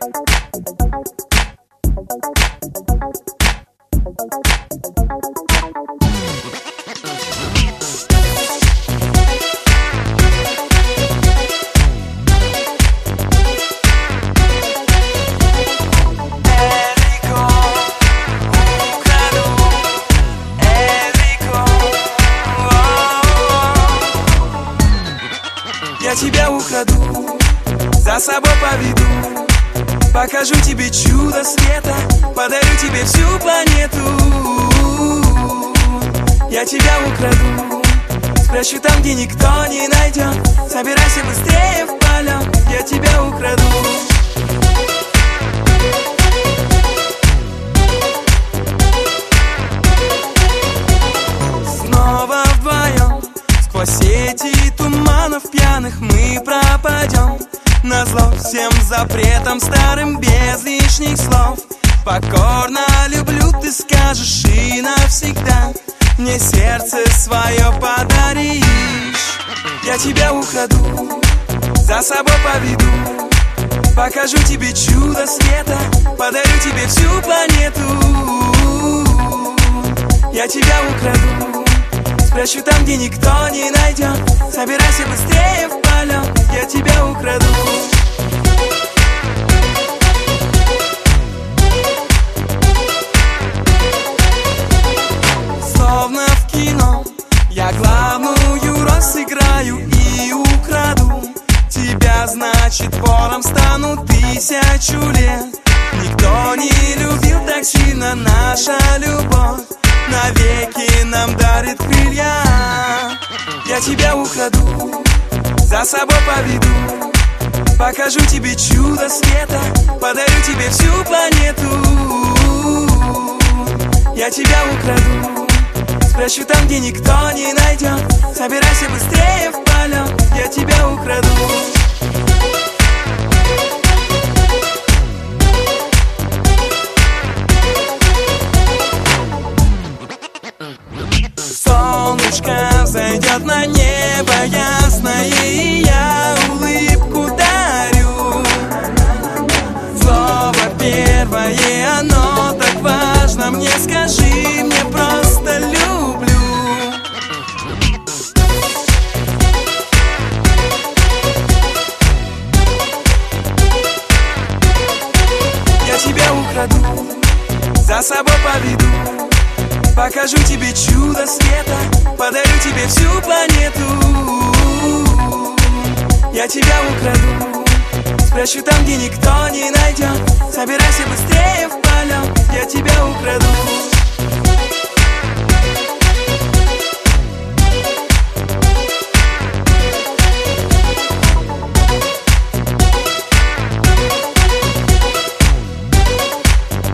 Я тебя украду, за собой поведу, покажу тебе чудо света, подарю тебе всю планету. Я тебя украду, спрячу там, где никто не найдет. Собирайся быстрее в полет, я тебя украду. Снова вдвоем сквозь сети туманов пьяных мы пропадем. Назло всем запретам старым без лишних слов. Покорно люблю, ты скажешь, и навсегда мне сердце свое подаришь. Я тебя украду, за собой поведу, покажу тебе чудо света, подарю тебе всю планету. Я тебя украду, спрячу там, где никто не найдет. Собирайся быстрее в полет, я тебя украду. Словно в кино я главную роль сыграю и украду тебя, значит, вором стану 1000 лет. Никто не любил так сильно, наша любовь навеки нам дарит крылья. Я тебя украду, за собой поведу, покажу тебе чудо света, подарю тебе всю планету. Я тебя украду, спрячу там, где никто не найдет. Собирайся быстрее в полет, я тебя украду. Солнышко взойдет на небо ясное, и я улыбку дарю. Слово первое, оно так важно мне, скажи мне просто люблю. Я тебя украду, за собой поведу, покажу тебе чудо света, подарю тебе всю планету. Я тебя украду, спрячу там, где никто не найдет. Собирайся быстрее